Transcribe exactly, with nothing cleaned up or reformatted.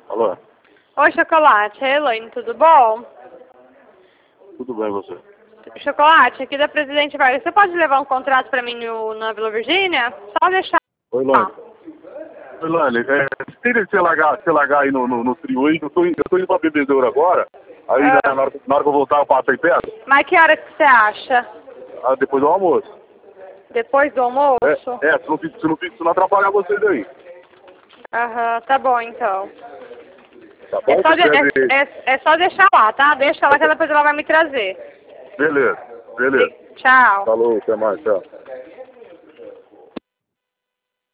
Alô? Oi, Chocolate. É Elaine, tudo bom? Tudo bem, você? Chocolate, aqui da Presidente Vargas. Você pode levar um contrato pra mim no, na Vila Virgínia? Só deixar. Oi, Lane. Oi, Lane. É, se você largar, se largar aí no, no, no trio aí, eu tô, eu tô indo pra bebedouro agora. Aí Ah. na, na, hora, na hora que eu voltar eu passo aí perto. Mas que hora que você acha? Ah, depois do almoço. Depois do almoço? É, é se, não, se, não, se não atrapalhar vocês aí. Aham, tá bom então. Tá bom? É só, de, Deve... é, é, é só deixar lá, tá? Deixa lá que depois ela vai me trazer. Beleza, beleza. Tchau. Falou, até mais, tchau.